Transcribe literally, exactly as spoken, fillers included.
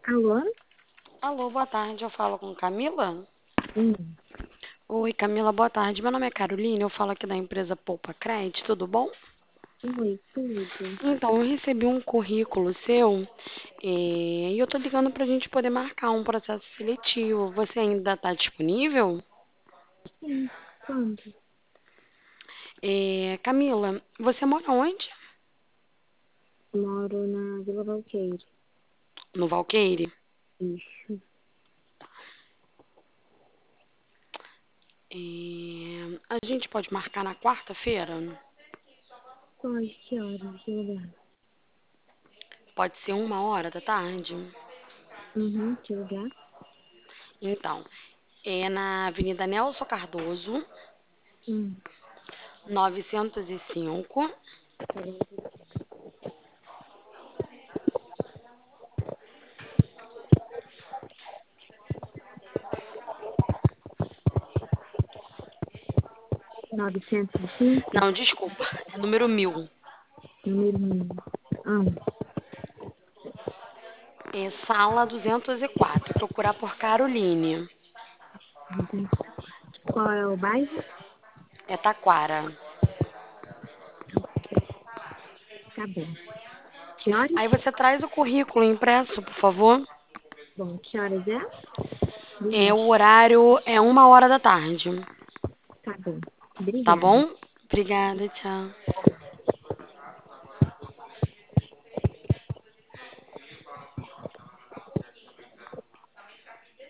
Alô? Alô, boa tarde. Eu falo com Camila? Hum, Oi, Camila, boa tarde. Meu nome é Carolina, eu falo aqui da empresa Poupa Cred, tudo bom? oi, tudo. Então, eu recebi um currículo seu, eh, e eu tô ligando pra gente poder marcar um processo seletivo. Você ainda está disponível? Sim, quando? Eh, Camila, você mora onde? Moro na Vila Valqueire. No Valqueire? Isso. Eh, a gente pode marcar na quarta-feira? Pode, que horas? Que lugar? Pode ser uma hora da tarde? Uhum, que lugar? Então, é na Avenida Nelson Cardoso, Hum, novecentos e cinco. peraí. novecentos e cinco, Não, desculpa, é número mil. número um. Ah, É sala duzentos e quatro. Procurar por Caroline. qual é o bairro? É Taquara. Tá bom. Que horas? Aí você traz o currículo impresso, por favor. Bom, que horas é? É, Obrigada. o horário é uma hora da tarde. Tá bom. Tá Obrigada. bom? Obrigada, tchau.